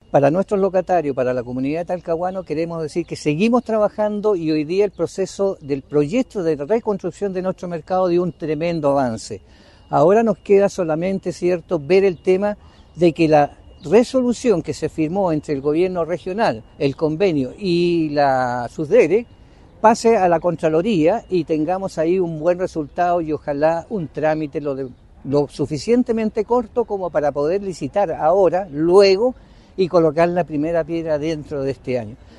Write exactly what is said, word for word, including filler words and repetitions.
Para nuestros locatarios, para la comunidad de Talcahuano, queremos decir que seguimos trabajando y hoy día el proceso del proyecto de reconstrucción de nuestro mercado dio un tremendo avance. Ahora nos queda solamente, cierto, ver el tema de que la resolución que se firmó entre el gobierno regional, el convenio y la SUSDERE pase a la Contraloría y tengamos ahí un buen resultado y ojalá un trámite lo, de, lo suficientemente corto como para poder licitar ahora, luego, y colocar la primera piedra dentro de este año.